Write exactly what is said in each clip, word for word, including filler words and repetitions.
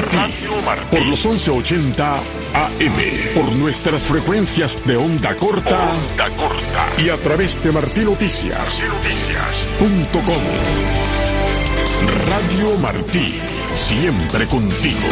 Martí, Radio Martí, por los once ochenta A M, por nuestras frecuencias de onda corta, onda corta y a través de martí noticias punto com. Radio Martí, siempre contigo.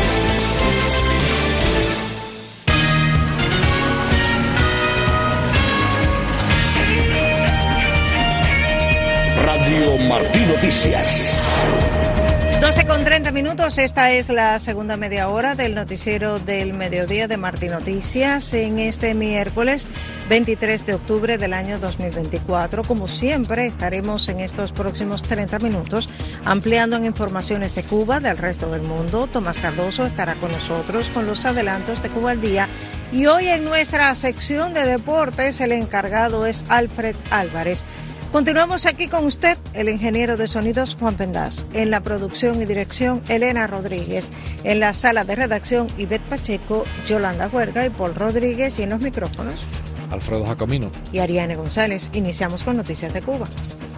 Radio Martí Noticias. doce con treinta minutos, esta es la segunda media hora del noticiero del mediodía de Martí Noticias en este miércoles veintitrés de octubre del año dos mil veinticuatro. Como siempre, estaremos en estos próximos treinta minutos ampliando en informaciones de Cuba, del resto del mundo. Tomás Cardoso estará con nosotros con los adelantos de Cuba al Día. Y hoy en nuestra sección de deportes, el encargado es Alfred Álvarez. Continuamos aquí con usted, el ingeniero de sonidos Juan Pendaz, en la producción y dirección Elena Rodríguez, en la sala de redacción Ivette Pacheco, Yolanda Huerga y Paul Rodríguez, y en los micrófonos Alfredo Jacomino y Ariane González. Iniciamos con noticias de Cuba.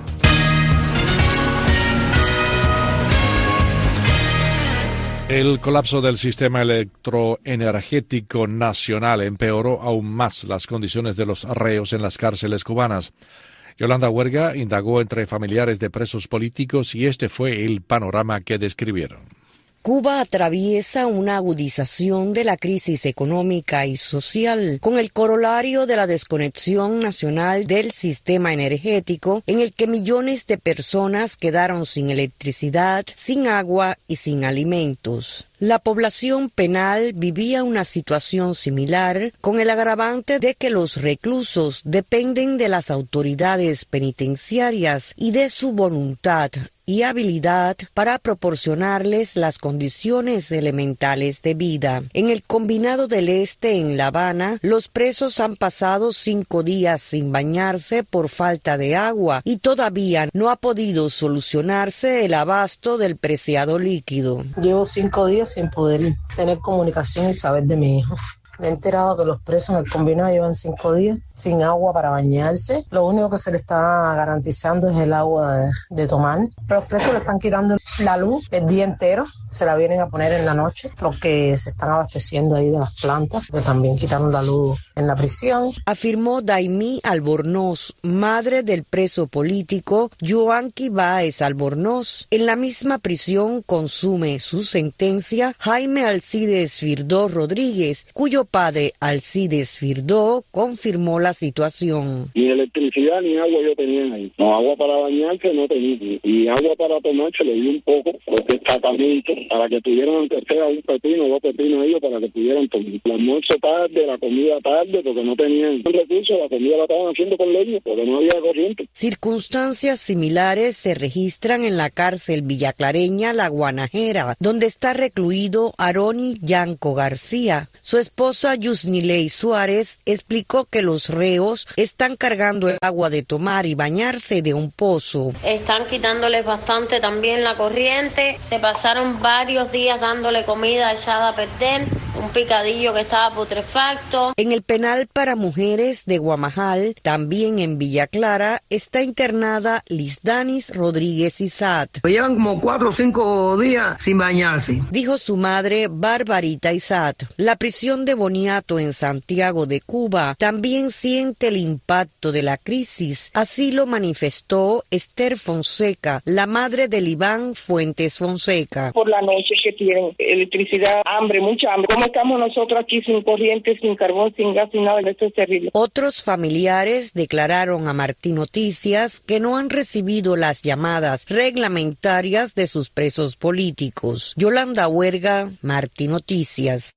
El colapso del sistema electroenergético nacional empeoró aún más las condiciones de los reos en las cárceles cubanas. Yolanda Huerga indagó entre familiares de presos políticos y este fue el panorama que describieron. Cuba atraviesa una agudización de la crisis económica y social, con el corolario de la desconexión nacional del sistema energético, en el que millones de personas quedaron sin electricidad, sin agua y sin alimentos. La población penal vivía una situación similar, con el agravante de que los reclusos dependen de las autoridades penitenciarias y de su voluntad y habilidad para proporcionarles las condiciones elementales de vida. En el Combinado del Este, en La Habana, los presos han pasado cinco días sin bañarse por falta de agua y todavía no ha podido solucionarse el abasto del preciado líquido. Llevo cinco días sin poder tener comunicación y saber de mi hijo. Me he enterado que los presos en el combinado llevan cinco días sin agua para bañarse. Lo único que se le está garantizando es el agua de, de tomar. Los presos le están quitando la luz el día entero. Se la vienen a poner en la noche porque se están abasteciendo ahí de las plantas, que también quitaron la luz en la prisión. Afirmó Daimí Albornoz, madre del preso político Yoanqui Báez Albornoz. En la misma prisión consume su sentencia Jaime Alcides Firdó Rodríguez, cuyo padre Alcides Firdó confirmó la situación. Ni electricidad ni agua yo tenía ahí. No, agua para bañarse no tenía. Y agua para tomar se le dio un poco de tratamiento para que tuvieran aunque sea un pepino, dos pepinos ellos para que pudieran tomar. El almuerzo tarde, la comida tarde, porque no tenían recursos, la comida la estaban haciendo con leña, porque no había corriente. Circunstancias similares se registran en la cárcel villaclareña La Guanajera, donde está recluido Aroni Yanco García. Su esposa Yusnilei Suárez explicó que los reos están cargando el agua de tomar y bañarse de un pozo. Están quitándoles bastante también la corriente. Se pasaron varios días dándole comida echada a perder, un picadillo que estaba putrefacto. En el penal para mujeres de Guamajal, también en Villa Clara, está internada Lisdanis Rodríguez Isat. Llevan como cuatro o cinco días sin bañarse, dijo su madre Barbarita Isat. La prisión de Boniato en Santiago de Cuba también siente el impacto de la crisis. Así lo manifestó Esther Fonseca, la madre de Iván Fuentes Fonseca. Por la noche que tienen electricidad, hambre, mucha hambre. ¿Cómo estamos nosotros aquí sin corriente, sin carbón, sin gas, sin nada? Esto es terrible. Otros familiares declararon a Martí Noticias que no han recibido las llamadas reglamentarias de sus presos políticos. Yolanda Huerga, Martí Noticias.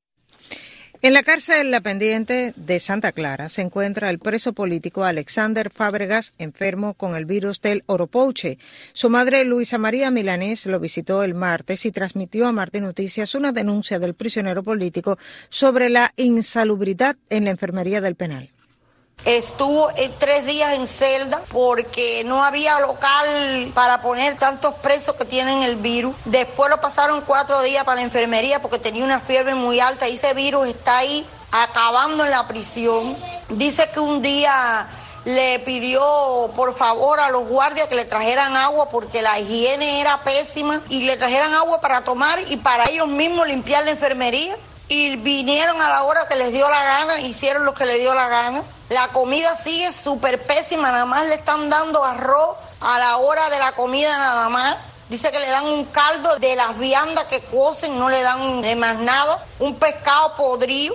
En la cárcel La Pendiente de Santa Clara se encuentra el preso político Alexander Fábregas, enfermo con el virus del oropouche. Su madre, Luisa María Milanés, lo visitó el martes y transmitió a Martí Noticias una denuncia del prisionero político sobre la insalubridad en la enfermería del penal. Estuvo tres días en celda porque no había local para poner tantos presos que tienen el virus. Después lo pasaron cuatro días para la enfermería porque tenía una fiebre muy alta y ese virus está ahí acabando en la prisión. Dice que un día le pidió por favor a los guardias que le trajeran agua porque la higiene era pésima y le trajeran agua para tomar y para ellos mismos limpiar la enfermería. Y vinieron a la hora que les dio la gana, hicieron lo que les dio la gana. La comida sigue súper pésima, nada más le están dando arroz a la hora de la comida nada más. Dice que le dan un caldo de las viandas que cocen, no le dan de más nada, un pescado podrido.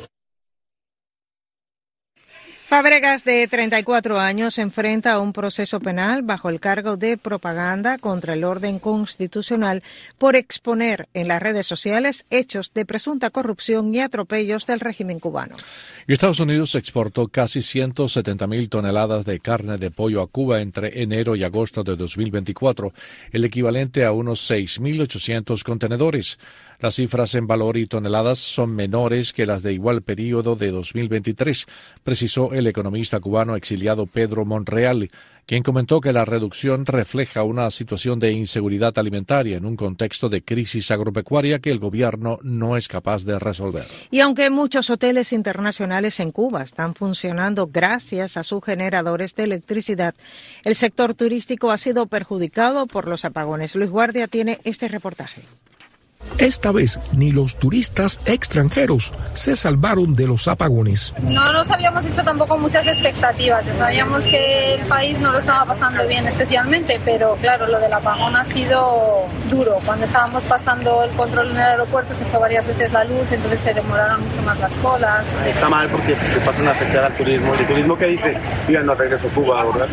Fábregas, de treinta y cuatro años, se enfrenta a un proceso penal bajo el cargo de propaganda contra el orden constitucional por exponer en las redes sociales hechos de presunta corrupción y atropellos del régimen cubano. Y Estados Unidos exportó casi ciento setenta mil toneladas de carne de pollo a Cuba entre enero y agosto de dos mil veinticuatro, el equivalente a unos seis mil ochocientos contenedores. Las cifras en valor y toneladas son menores que las de igual periodo de dos mil veintitrés, precisó el economista cubano exiliado Pedro Monreal, quien comentó que la reducción refleja una situación de inseguridad alimentaria en un contexto de crisis agropecuaria que el gobierno no es capaz de resolver. Y aunque muchos hoteles internacionales en Cuba están funcionando gracias a sus generadores de electricidad, el sector turístico ha sido perjudicado por los apagones. Luis Guardia tiene este reportaje. Esta vez ni los turistas extranjeros se salvaron de los apagones. No nos habíamos hecho tampoco muchas expectativas, ya sabíamos que el país no lo estaba pasando bien especialmente, pero claro, lo del apagón ha sido duro. Cuando estábamos pasando el control en el aeropuerto se fue varias veces la luz, entonces se demoraron mucho más las colas. Está mal porque te pasan a afectar al turismo. El turismo que dice, ya no regreso a Cuba, ¿verdad?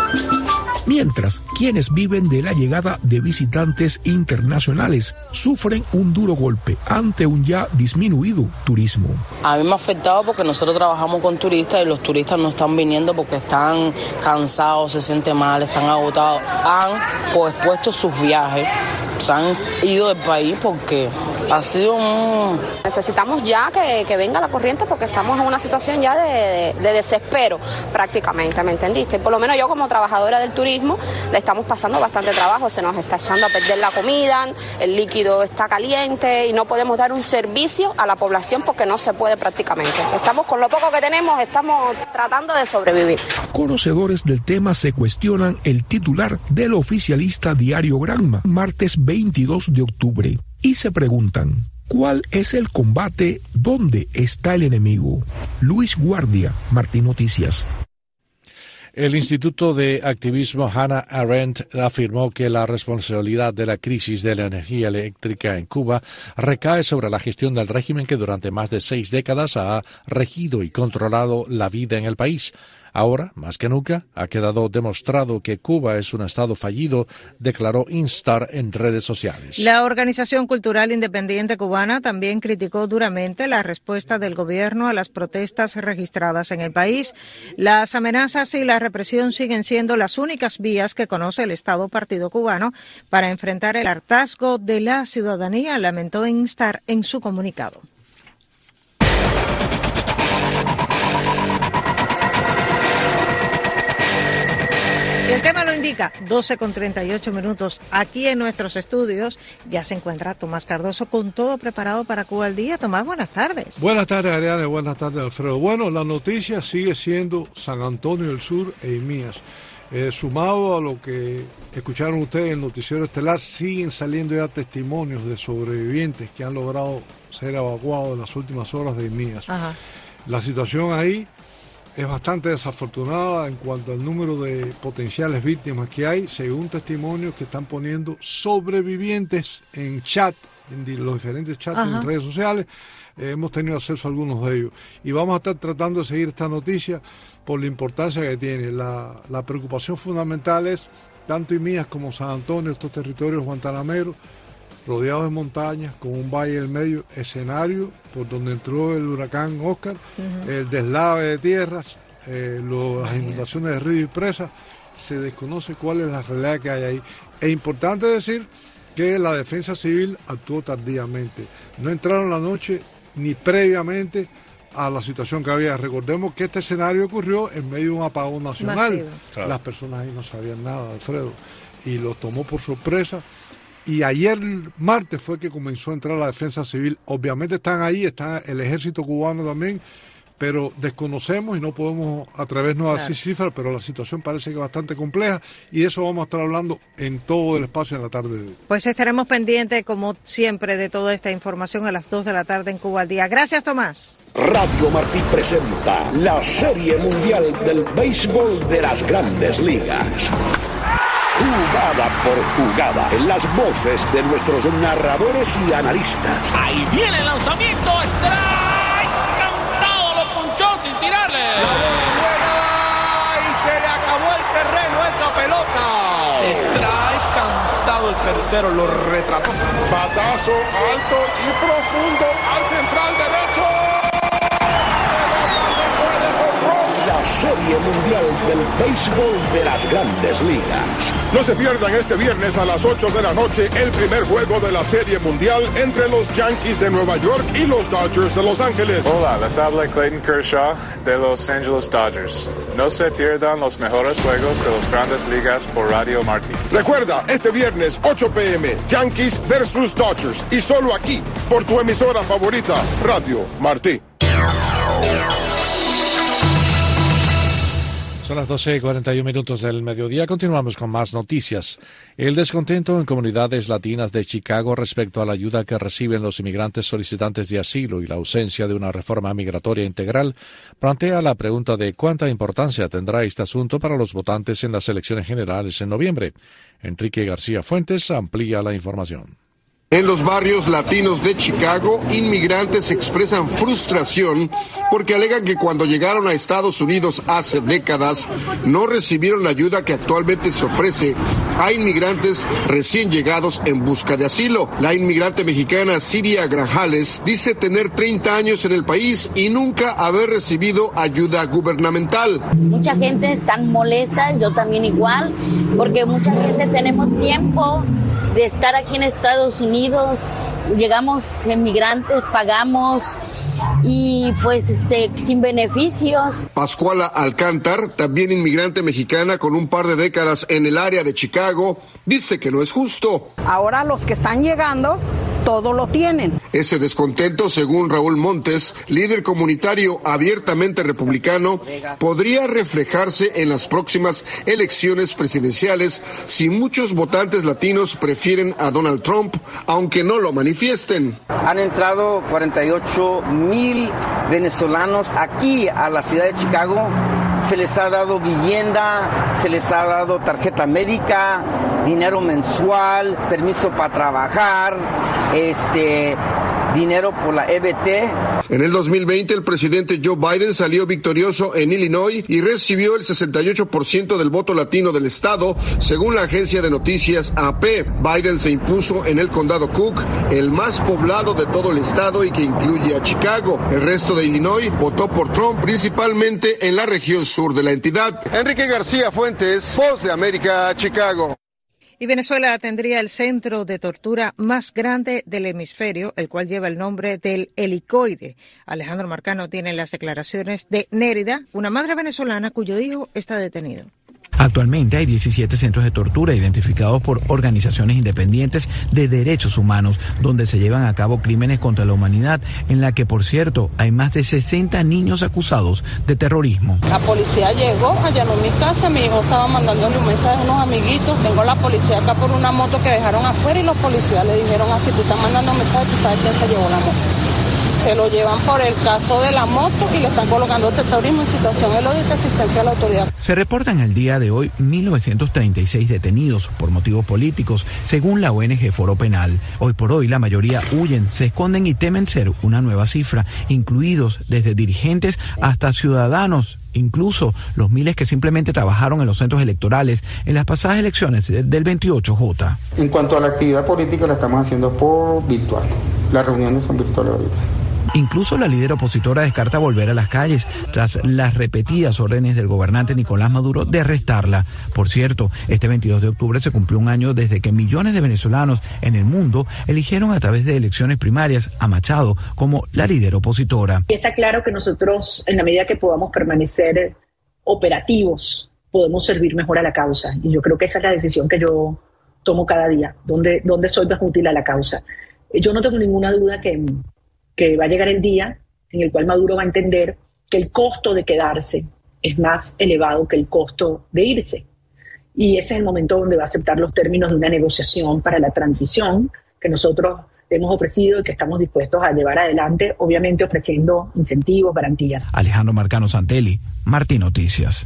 Mientras, quienes viven de la llegada de visitantes internacionales sufren un duro golpe ante un ya disminuido turismo. A mí me ha afectado porque nosotros trabajamos con turistas y los turistas no están viniendo porque están cansados, se sienten mal, están agotados. Han pospuesto sus viajes, se han ido del país porque ha sido un... Necesitamos ya que, que venga la corriente porque estamos en una situación ya de, de, de desespero prácticamente, ¿me entendiste? Por lo menos yo como trabajadora del turismo le estamos pasando bastante trabajo, se nos está echando a perder la comida, el líquido está caliente y no podemos dar un servicio a la población porque no se puede prácticamente. Estamos con lo poco que tenemos, estamos tratando de sobrevivir. Conocedores del tema se cuestionan el titular del oficialista diario Granma, martes veintidós de octubre, y se preguntan, ¿cuál es el combate? ¿Dónde está el enemigo? Luis Guardia, Martín Noticias. El Instituto de Activismo Hannah Arendt afirmó que la responsabilidad de la crisis de la energía eléctrica en Cuba recae sobre la gestión del régimen que durante más de seis décadas ha regido y controlado la vida en el país. Ahora, más que nunca, ha quedado demostrado que Cuba es un estado fallido, declaró Instar en redes sociales. La Organización Cultural Independiente Cubana también criticó duramente la respuesta del gobierno a las protestas registradas en el país. Las amenazas y la represión siguen siendo las únicas vías que conoce el Estado Partido Cubano para enfrentar el hartazgo de la ciudadanía, lamentó Instar en su comunicado. El tema lo indica, doce con treinta y ocho minutos. Aquí en nuestros estudios ya se encuentra Tomás Cardoso con todo preparado para Cuba al Día. Tomás, buenas tardes. Buenas tardes, Ariane. Buenas tardes, Alfredo. Bueno, la noticia sigue siendo San Antonio del Sur e Imías. Eh, sumado a lo que escucharon ustedes en el noticiero estelar, siguen saliendo ya testimonios de sobrevivientes que han logrado ser evacuados en las últimas horas de Imías. Ajá. La situación ahí es bastante desafortunada en cuanto al número de potenciales víctimas que hay, según testimonios que están poniendo sobrevivientes en chat, en los diferentes chats Ajá. en redes sociales. Eh, hemos tenido acceso a algunos de ellos. Y vamos a estar tratando de seguir esta noticia por la importancia que tiene. La, la preocupación fundamental es, tanto Imías como San Antonio, estos territorios guantanameros, rodeados de montañas, con un valle en el medio, escenario por donde entró el huracán Oscar, uh-huh. el deslave de tierras, eh, lo, las inundaciones de ríos y presas, se desconoce cuál es la realidad que hay ahí. Es importante decir que la defensa civil actuó tardíamente, no entraron la noche ni previamente a la situación que había. Recordemos que este escenario ocurrió en medio de un apagón nacional, claro. Las personas ahí no sabían nada, Alfredo, y los tomó por sorpresa. Y ayer martes fue que comenzó a entrar la defensa civil. Obviamente están ahí, está el ejército cubano también, pero desconocemos y no podemos atrevernos a decir cifras, pero la situación parece que es bastante compleja y eso vamos a estar hablando en todo el espacio en la tarde de hoy. Pues estaremos pendientes, como siempre, de toda esta información a las dos de la tarde en Cuba al Día. Gracias, Tomás. Radio Martí presenta la Serie Mundial del Béisbol de las Grandes Ligas. Jugada por jugada, en las voces de nuestros narradores y analistas. Ahí viene el lanzamiento, strike, cantado, lo punchó sin tirarle. La bola buena y se le acabó el terreno a esa pelota. Strike, cantado el tercero, lo retrató. Batazo alto y profundo al central derecho. La Serie Mundial del Béisbol de las Grandes Ligas. No se pierdan este viernes a las ocho de la noche el primer juego de la Serie Mundial entre los Yankees de Nueva York y los Dodgers de Los Ángeles. Hola, les habla Clayton Kershaw de Los Angeles Dodgers. No se pierdan los mejores juegos de las Grandes Ligas por Radio Martí. Recuerda, este viernes ocho p m Yankees versus Dodgers y solo aquí por tu emisora favorita, Radio Martí. Son las doce y cuarenta y un minutos del mediodía. Continuamos con más noticias. El descontento en comunidades latinas de Chicago respecto a la ayuda que reciben los inmigrantes solicitantes de asilo y la ausencia de una reforma migratoria integral plantea la pregunta de cuánta importancia tendrá este asunto para los votantes en las elecciones generales en noviembre. Enrique García Fuentes amplía la información. En los barrios latinos de Chicago, inmigrantes expresan frustración porque alegan que cuando llegaron a Estados Unidos hace décadas no recibieron la ayuda que actualmente se ofrece a inmigrantes recién llegados en busca de asilo. La inmigrante mexicana Siria Grajales dice tener treinta años en el país y nunca haber recibido ayuda gubernamental. Mucha gente está molesta, yo también igual, porque mucha gente tenemos tiempo de estar aquí en Estados Unidos, llegamos inmigrantes, pagamos y pues este sin beneficios. Pascuala Alcántar, también inmigrante mexicana con un par de décadas en el área de Chicago, dice que no es justo. Ahora los que están llegando todo lo tienen. Ese descontento, según Raúl Montes, líder comunitario abiertamente republicano, podría reflejarse en las próximas elecciones presidenciales si muchos votantes latinos prefieren a Donald Trump, aunque no lo manifiesten. Han entrado cuarenta y ocho mil venezolanos aquí a la ciudad de Chicago. Se les ha dado vivienda, se les ha dado tarjeta médica, dinero mensual, permiso para trabajar, este, dinero por la E B T. En el dos mil veinte, el presidente Joe Biden salió victorioso en Illinois y recibió el sesenta y ocho por ciento del voto latino del estado, según la agencia de noticias A P. Biden se impuso en el condado Cook, el más poblado de todo el estado y que incluye a Chicago. El resto de Illinois votó por Trump, principalmente en la región sur de la entidad. Enrique García Fuentes, Voz de América, Chicago. Y Venezuela tendría el centro de tortura más grande del hemisferio, el cual lleva el nombre del helicoide. Alejandro Marcano tiene las declaraciones de Nérida, una madre venezolana cuyo hijo está detenido. Actualmente hay diecisiete centros de tortura identificados por organizaciones independientes de derechos humanos, donde se llevan a cabo crímenes contra la humanidad, en la que, por cierto, hay más de sesenta niños acusados de terrorismo. La policía llegó, allanó mi casa, mi hijo estaba mandándole un mensaje a unos amiguitos. Tengo la policía acá por una moto que dejaron afuera y los policías le dijeron así, tú estás mandando mensaje, tú sabes quién se llevó la moto. Se lo llevan por el caso de la moto y le están colocando terrorismo en situación de odio y resistencia a la autoridad. Se reportan el día de hoy mil novecientos treinta y seis detenidos por motivos políticos, según la O N G Foro Penal. Hoy por hoy la mayoría huyen, se esconden y temen ser una nueva cifra, incluidos desde dirigentes hasta ciudadanos, incluso los miles que simplemente trabajaron en los centros electorales en las pasadas elecciones del veintiocho J. En cuanto a la actividad política, la estamos haciendo por virtual. Las reuniones son virtuales ahorita. Incluso la líder opositora descarta volver a las calles tras las repetidas órdenes del gobernante Nicolás Maduro de arrestarla. Por cierto, este veintidós de octubre se cumplió un año desde que millones de venezolanos en el mundo eligieron a través de elecciones primarias a Machado como la líder opositora. Está claro que nosotros, en la medida que podamos permanecer operativos, podemos servir mejor a la causa. Y yo creo que esa es la decisión que yo tomo cada día, donde, donde soy más útil a la causa. Yo no tengo ninguna duda que... que va a llegar el día en el cual Maduro va a entender que el costo de quedarse es más elevado que el costo de irse. Y ese es el momento donde va a aceptar los términos de una negociación para la transición que nosotros hemos ofrecido y que estamos dispuestos a llevar adelante, obviamente ofreciendo incentivos, garantías. Alejandro Marcano Santelli, Martín Noticias.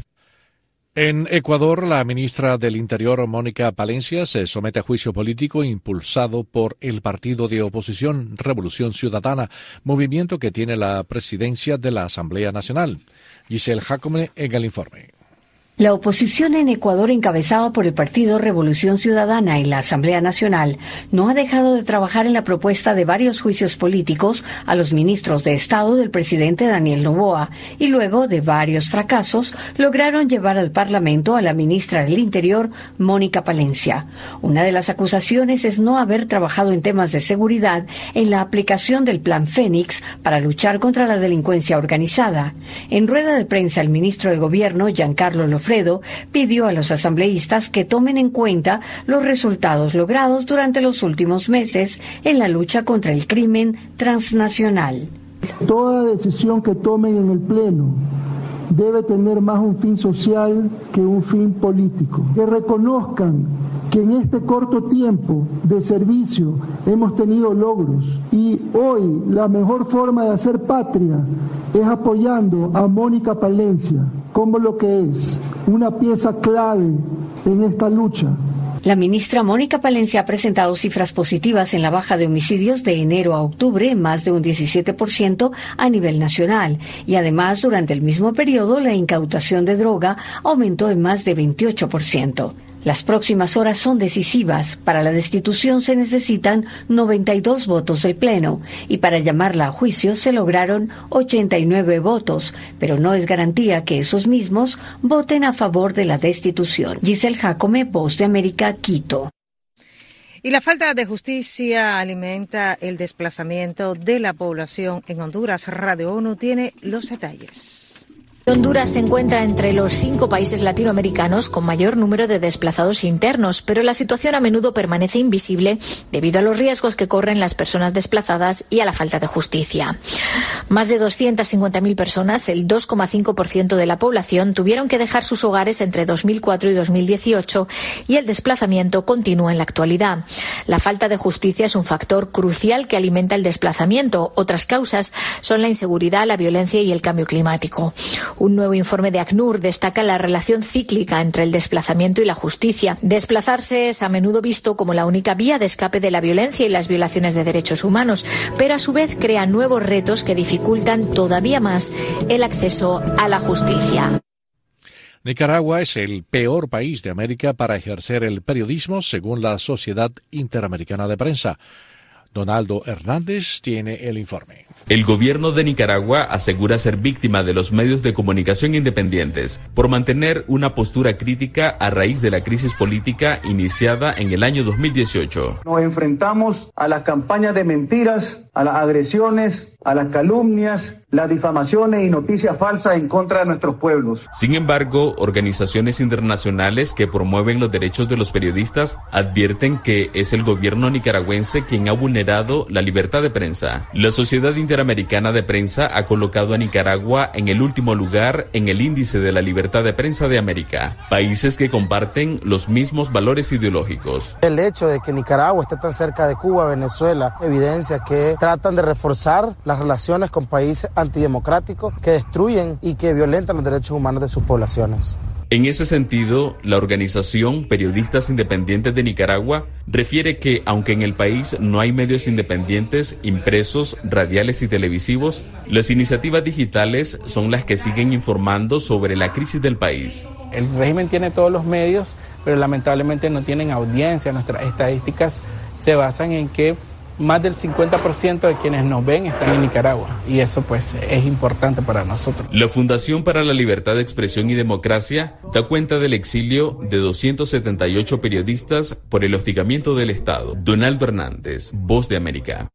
En Ecuador, la ministra del Interior, Mónica Palencia, se somete a juicio político impulsado por el partido de oposición Revolución Ciudadana, movimiento que tiene la presidencia de la Asamblea Nacional. Giselle Jacome en el informe. La oposición en Ecuador, encabezada por el Partido Revolución Ciudadana y la Asamblea Nacional, no ha dejado de trabajar en la propuesta de varios juicios políticos a los ministros de Estado del presidente Daniel Noboa y luego de varios fracasos lograron llevar al Parlamento a la ministra del Interior, Mónica Palencia. Una de las acusaciones es no haber trabajado en temas de seguridad en la aplicación del Plan Fénix para luchar contra la delincuencia organizada. En rueda de prensa, el ministro de Gobierno, Giancarlo Lofredo, pidió a los asambleístas que tomen en cuenta los resultados logrados durante los últimos meses en la lucha contra el crimen transnacional. Toda decisión que tomen en el Pleno debe tener más un fin social que un fin político. Que reconozcan que en este corto tiempo de servicio hemos tenido logros y hoy la mejor forma de hacer patria es apoyando a Mónica Palencia como lo que es una pieza clave en esta lucha. La ministra Mónica Palencia ha presentado cifras positivas en la baja de homicidios de enero a octubre, más de un diecisiete por ciento a nivel nacional. Y además, durante el mismo periodo, la incautación de droga aumentó en más de veintiocho por ciento. Las próximas horas son decisivas. Para la destitución se necesitan noventa y dos votos del Pleno y para llamarla a juicio se lograron ochenta y nueve votos, pero no es garantía que esos mismos voten a favor de la destitución. Giselle Jacome, Voz de América, Quito. Y la falta de justicia alimenta el desplazamiento de la población en Honduras. Radio ONU tiene los detalles. Honduras se encuentra entre los cinco países latinoamericanos con mayor número de desplazados internos, pero la situación a menudo permanece invisible debido a los riesgos que corren las personas desplazadas y a la falta de justicia. Más de doscientas cincuenta mil personas, el dos coma cinco por ciento de la población, tuvieron que dejar sus hogares entre dos mil cuatro y dos mil dieciocho y el desplazamiento continúa en la actualidad. La falta de justicia es un factor crucial que alimenta el desplazamiento. Otras causas son la inseguridad, la violencia y el cambio climático. Un nuevo informe de ACNUR destaca la relación cíclica entre el desplazamiento y la justicia. Desplazarse es a menudo visto como la única vía de escape de la violencia y las violaciones de derechos humanos, pero a su vez crea nuevos retos que dificultan todavía más el acceso a la justicia. Nicaragua es el peor país de América para ejercer el periodismo, según la Sociedad Interamericana de Prensa. Donaldo Hernández tiene el informe. El gobierno de Nicaragua asegura ser víctima de los medios de comunicación independientes por mantener una postura crítica a raíz de la crisis política iniciada en el año dos mil dieciocho. Nos enfrentamos a las campañas de mentiras, a las agresiones, a las calumnias, las difamaciones y noticias falsas en contra de nuestros pueblos. Sin embargo, organizaciones internacionales que promueven los derechos de los periodistas advierten que es el gobierno nicaragüense quien ha vulnerado la libertad de prensa. La Sociedad Interamericana de Prensa ha colocado a Nicaragua en el último lugar en el índice de la libertad de prensa de América, países que comparten los mismos valores ideológicos. El hecho de que Nicaragua esté tan cerca de Cuba, Venezuela, evidencia que tratan de reforzar las relaciones con países antidemocráticos que destruyen y que violentan los derechos humanos de sus poblaciones. En ese sentido, la organización Periodistas Independientes de Nicaragua refiere que, aunque en el país no hay medios independientes, impresos, radiales y televisivos, las iniciativas digitales son las que siguen informando sobre la crisis del país. El régimen tiene todos los medios, pero lamentablemente no tienen audiencia. Nuestras estadísticas se basan en que más del cincuenta por ciento de quienes nos ven están en Nicaragua y eso pues es importante para nosotros. La Fundación para la Libertad de Expresión y Democracia da cuenta del exilio de doscientos setenta y ocho periodistas por el hostigamiento del Estado. Donaldo Hernández, Voz de América.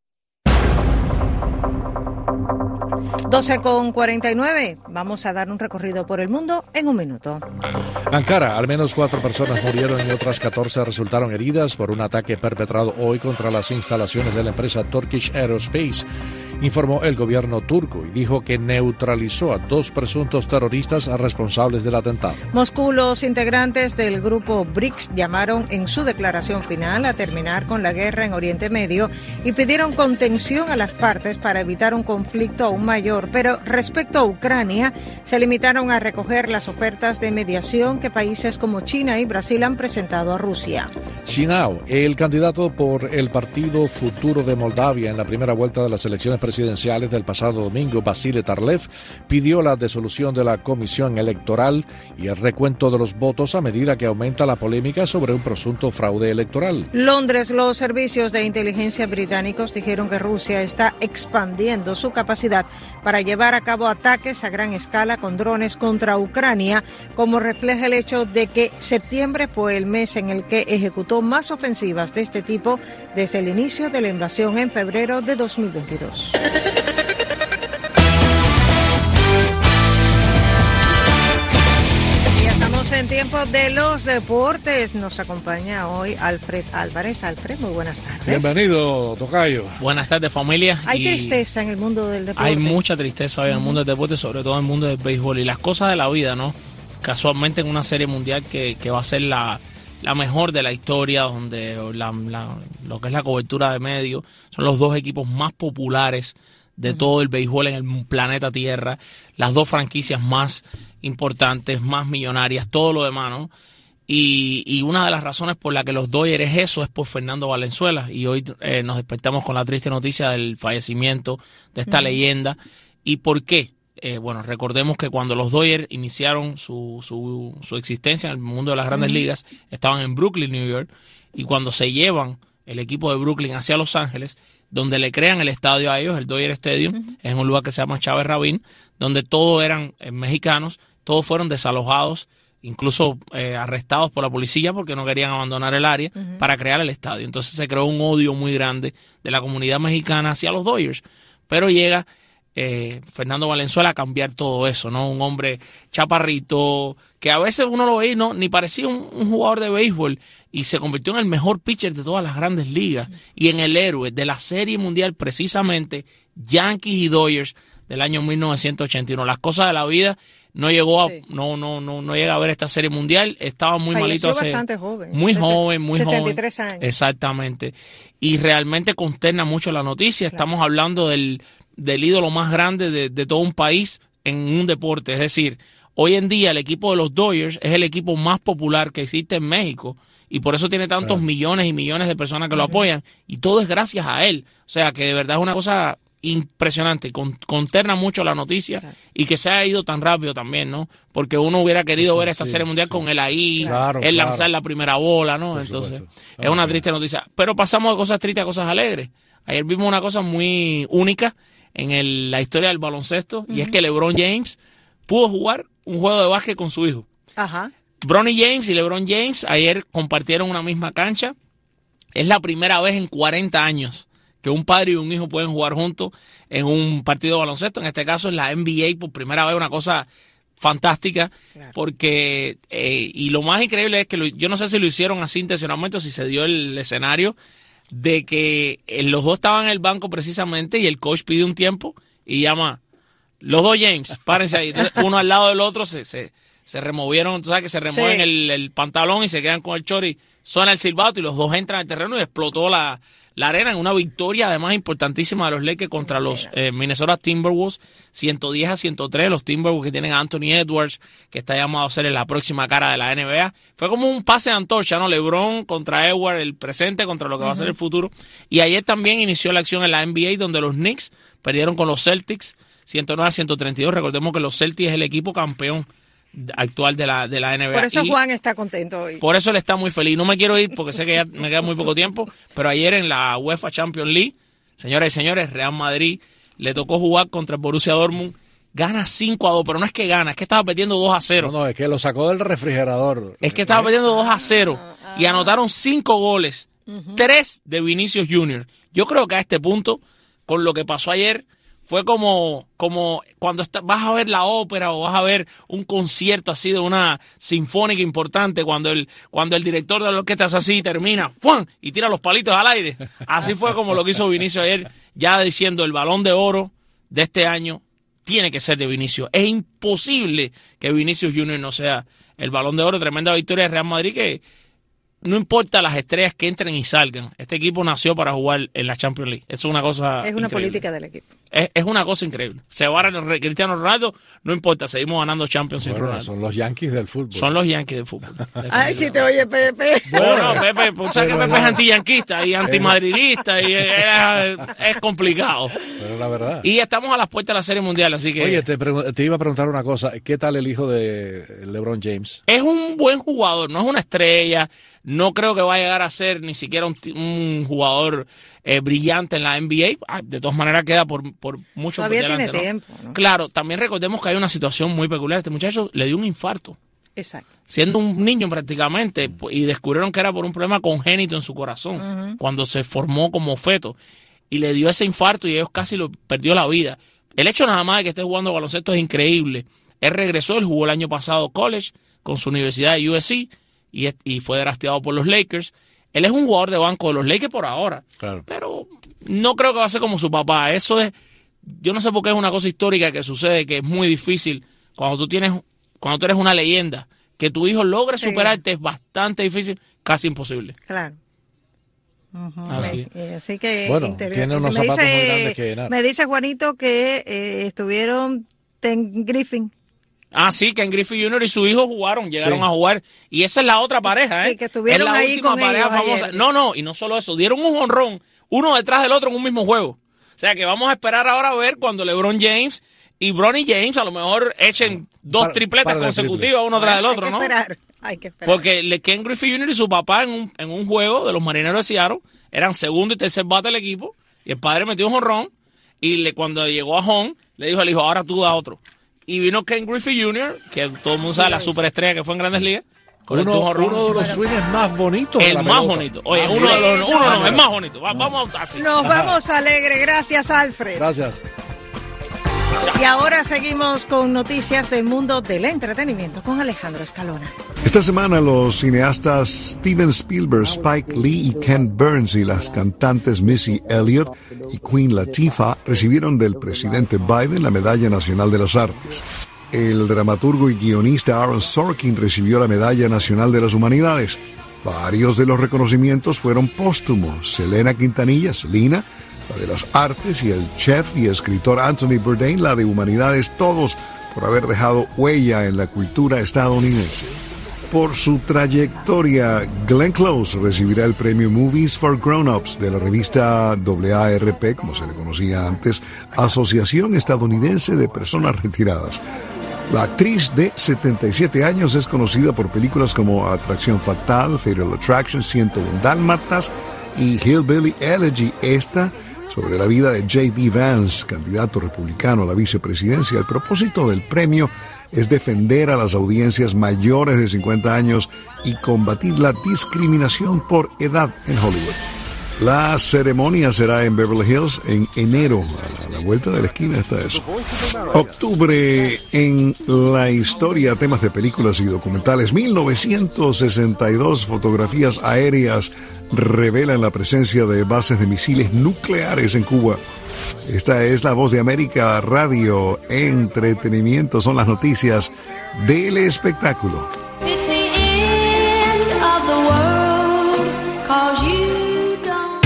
doce con cuarenta y nueve. Vamos a dar un recorrido por el mundo en un minuto. Ankara, al menos cuatro personas murieron y otras catorce resultaron heridas por un ataque perpetrado hoy contra las instalaciones de la empresa Turkish Aerospace informó el gobierno turco y dijo que neutralizó a dos presuntos terroristas responsables del atentado. Moscú, los integrantes del grupo B R I C S llamaron en su declaración final a terminar con la guerra en Oriente Medio y pidieron contención a las partes para evitar un conflicto aún mayor, pero respecto a Ucrania, se limitaron a recoger las ofertas de mediación que países como China y Brasil han presentado a Rusia. Shinao, el candidato por el Partido Futuro de Moldavia en la primera vuelta de las elecciones presidenciales del pasado domingo, Vasile Tarlev, pidió la disolución de la comisión electoral y el recuento de los votos a medida que aumenta la polémica sobre un presunto fraude electoral. Londres, los servicios de inteligencia británicos dijeron que Rusia está expandiendo su capacidad para llevar a cabo ataques a gran escala con drones contra Ucrania, como refleja el hecho de que septiembre fue el mes en el que ejecutó más ofensivas de este tipo desde el inicio de la invasión en febrero de dos mil veintidós. En tiempo de los deportes nos acompaña hoy Alfred Álvarez. Alfred, muy buenas tardes. Bienvenido, tocayo. Buenas tardes, familia. Hay y tristeza en el mundo del deporte. Hay mucha tristeza hoy en el mundo del deporte, sobre todo en el mundo del béisbol y las cosas de la vida, ¿no? Casualmente en una serie mundial que, que va a ser la, la mejor de la historia, donde la, la, lo que es la cobertura de medios son los dos equipos más populares de uh-huh. todo el béisbol en el planeta Tierra, las dos franquicias más importantes, más millonarias, todo lo demás, ¿no? Y, y una de las razones por la que los Dodgers es eso es por Fernando Valenzuela, y hoy eh, nos despertamos con la triste noticia del fallecimiento de esta uh-huh. leyenda. ¿Y por qué? Eh, bueno, recordemos que cuando los Dodgers iniciaron su, su, su existencia en el mundo de las Grandes uh-huh. Ligas, estaban en Brooklyn, New York, y cuando se llevan el equipo de Brooklyn hacia Los Ángeles, donde le crean el estadio a ellos, el Dodger Stadium, uh-huh. es un lugar que se llama Chávez Rabín, donde todos eran eh, mexicanos, todos fueron desalojados, incluso eh, arrestados por la policía porque no querían abandonar el área uh-huh. para crear el estadio. Entonces se creó un odio muy grande de la comunidad mexicana hacia los Dodgers. Pero llega eh, Fernando Valenzuela a cambiar todo eso, ¿no? Un hombre chaparrito, que a veces uno lo ve y no, ni parecía un, un jugador de béisbol, y se convirtió en el mejor pitcher de todas las Grandes Ligas uh-huh. y en el héroe de la Serie Mundial, precisamente Yankees y Dodgers del año mil novecientos ochenta y uno. Las cosas de la vida. No llegó a, sí. no, no, no, no llega a ver esta serie mundial, estaba muy Falleció malito hace, bastante joven. muy joven, muy sesenta y tres joven. años. Exactamente. Y realmente consterna mucho la noticia. Claro. Estamos hablando del, del ídolo más grande de, de todo un país en un deporte. Es decir, hoy en día el equipo de los Dodgers es el equipo más popular que existe en México. Y por eso tiene tantos claro. millones y millones de personas que lo apoyan. Y todo es gracias a él. O sea, que de verdad es una cosa impresionante, con, conterna mucho la noticia claro. y que se haya ido tan rápido también, ¿no? Porque uno hubiera querido sí, sí, ver esta sí, serie mundial sí. con él ahí, claro, él claro. lanzar la primera bola, ¿no? Por Entonces, supuesto. es una triste noticia. Pero pasamos de cosas tristes a cosas alegres. Ayer vimos una cosa muy única en el, la historia del baloncesto, uh-huh. y es que LeBron James pudo jugar un juego de básquet con su hijo. Ajá. Bronny James y LeBron James ayer compartieron una misma cancha. Es la primera vez en cuarenta años que un padre y un hijo pueden jugar juntos en un partido de baloncesto, en este caso en la N B A por primera vez, una cosa fantástica, claro. porque, eh, y lo más increíble es que lo, yo no sé si lo hicieron así intencionalmente o si se dio el escenario de que eh, los dos estaban en el banco precisamente y el coach pide un tiempo y llama, los dos James, párense ahí, entonces, uno al lado del otro se, se, se removieron, tú sabes que se remueven sí. el, el pantalón y se quedan con el chori, suena el silbato y los dos entran al terreno y explotó la La arena en una victoria además importantísima de los Lakers contra los eh, Minnesota Timberwolves, ciento diez a ciento tres, los Timberwolves que tienen a Anthony Edwards, que está llamado a ser la próxima cara de la N B A. Fue como un pase de antorcha, ¿no? LeBron contra Edwards, el presente contra lo que uh-huh. va a ser el futuro. Y ayer también inició la acción en la N B A, donde los Knicks perdieron con los Celtics, ciento nueve a ciento treinta y dos. Recordemos que los Celtics es el equipo campeón actual de la de la N B A. Por eso y Juan está contento hoy. Por eso él está muy feliz. No me quiero ir porque sé que ya me queda muy poco tiempo, pero ayer en la UEFA Champions League, señoras y señores, Real Madrid le tocó jugar contra el Borussia Dortmund. Gana cinco a dos, pero no es que gana, es que estaba perdiendo dos a cero. No, no, es que lo sacó del refrigerador. Es que estaba perdiendo dos a cero y anotaron cinco goles, uh-huh. tres de Vinicius Junior Yo creo que a este punto, con lo que pasó ayer, fue como, como cuando está, vas a ver la ópera o vas a ver un concierto así de una sinfónica importante, cuando el, cuando el director de la orquesta hace así y termina, ¡fuan! Y tira los palitos al aire. Así fue como lo que hizo Vinicius ayer ya diciendo el Balón de Oro de este año tiene que ser de Vinicius. Es imposible que Vinicius Junior no sea el Balón de Oro. Tremenda victoria de Real Madrid que no importa las estrellas que entren y salgan. Este equipo nació para jugar en la Champions League. Eso es una cosa Es una increíble. política del equipo. Es, es una cosa increíble. Se va a Cristiano Ronaldo, no importa, seguimos ganando Champions sin Bueno, Ronaldo. son los Yankees del fútbol. Son los Yankees del fútbol. Ay, si te oye Pepe. Bueno, no, Pepe, pues, ¿sabes que Pepe es antiyanquista y antimadridista y es, es complicado? Pero la verdad. Y estamos a las puertas de la Serie Mundial, así que... Oye, te, te iba a preguntar una cosa. ¿Qué tal el hijo de LeBron James? Es un buen jugador, no es una estrella. No creo que va a llegar a ser ni siquiera un, un jugador eh, brillante en la N B A. De todas maneras queda por, por mucho Todavía por delante, tiene ¿no? tiempo, ¿no? Claro, también recordemos que hay una situación muy peculiar. Este muchacho le dio un infarto. Exacto. Siendo un niño prácticamente, y descubrieron que era por un problema congénito en su corazón, Uh-huh. cuando se formó como feto. Y le dio ese infarto y ellos casi lo perdió la vida. El hecho nada más de que esté jugando baloncesto es increíble. Él regresó, él jugó el año pasado college con su universidad de U S C. Y, y fue drafteado por los Lakers. Él es un jugador de banco de los Lakers por ahora. Claro. Pero no creo que va a ser como su papá. Eso es, yo no sé por qué es una cosa histórica que sucede, que es muy difícil cuando tú tienes, cuando tú eres una leyenda, que tu hijo logre Sí. superarte es bastante difícil, casi imposible. Claro. Uh-huh. Así Me- eh, así que Bueno, interior- tiene unos me zapatos dice, muy grandes que llenar. Me dice Juanito que eh, estuvieron Ten Griffin. Ah, sí, Ken Griffey junior y su hijo jugaron, llegaron Sí. a jugar. Y esa es la otra pareja, ¿eh? Sí, que estuvieron es la ahí última con pareja ellos famosa. ayer. No, no, y no solo eso, dieron un jonrón, uno detrás del otro en un mismo juego. O sea que vamos a esperar ahora a ver cuando LeBron James y Bronny James a lo mejor echen dos Par- tripletas par de consecutivas uno tras del Hay otro, que ¿no? esperar. Hay que esperar. Porque le- Ken Griffey junior y su papá en un, en un juego de los Marineros de Seattle eran segundo y tercer bate del equipo y el padre metió un jonrón y le, cuando llegó a home le dijo al hijo, ahora tú da otro. Y vino Ken Griffey junior, que todo el mundo sabe, la superestrella que fue en Grandes Ligas. conectó un Uno, jonrón. uno de los swings más bonitos de El la más pelota. bonito. Oye, Ah, uno sí. de los, uno no, Ah, el más bonito. Va- Vamos así. Nos vamos alegre. Gracias, Alfred. Gracias. Y ahora seguimos con noticias del mundo del entretenimiento con Alejandro Escalona. Esta semana los cineastas Steven Spielberg, Spike Lee y Ken Burns y las cantantes Missy Elliott y Queen Latifah recibieron del presidente Biden la Medalla Nacional de las Artes. El dramaturgo y guionista Aaron Sorkin recibió la Medalla Nacional de las Humanidades. Varios de los reconocimientos fueron póstumos. Selena Quintanilla, Selena, la de las artes, y el chef y escritor Anthony Bourdain, la de humanidades, todos por haber dejado huella en la cultura estadounidense. Por su trayectoria, Glenn Close recibirá el premio Movies for Grown-Ups de la revista A A R P, como se le conocía antes, Asociación Estadounidense de Personas Retiradas. La actriz de setenta y siete años es conocida por películas como Atracción Fatal, Fatal Attraction, ciento uno Dálmatas y Hillbilly Elegy. Esta sobre la vida de J D Vance, candidato republicano a la vicepresidencia. El propósito del premio es defender a las audiencias mayores de cincuenta años y combatir la discriminación por edad en Hollywood. La ceremonia será en Beverly Hills en enero. A la vuelta de la esquina está eso. Octubre en la historia, temas de películas y documentales. mil novecientos sesenta y dos, fotografías aéreas revelan la presencia de bases de misiles nucleares en Cuba. Esta es La Voz de América Radio. Entretenimiento son las noticias del espectáculo. It's the end of the world, 'cause you don't.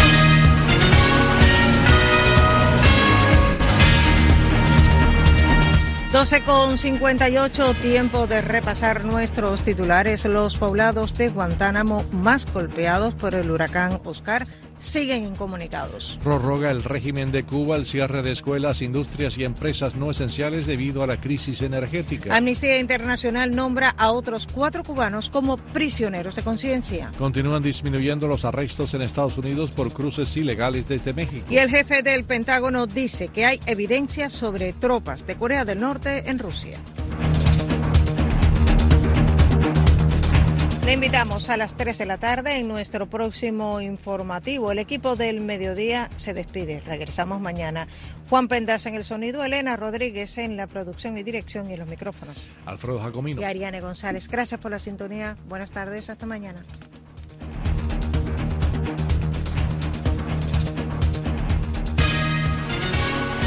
doce con cincuenta y ocho, tiempo de repasar nuestros titulares. Los poblados de Guantánamo más golpeados por el huracán Oscar siguen incomunicados. Prorroga el régimen de Cuba el cierre de escuelas, industrias y empresas no esenciales debido a la crisis energética. Amnistía Internacional nombra a otros cuatro cubanos como prisioneros de conciencia. Continúan disminuyendo los arrestos en Estados Unidos por cruces ilegales desde México. Y el jefe del Pentágono dice que hay evidencia sobre tropas de Corea del Norte en Rusia. Le invitamos a las tres de la tarde en nuestro próximo informativo. El equipo del mediodía se despide. Regresamos mañana. Juan Pendas en el sonido, Elena Rodríguez en la producción y dirección y en los micrófonos. Alfredo Jacomino. Y Ariane González. Gracias por la sintonía. Buenas tardes. Hasta mañana.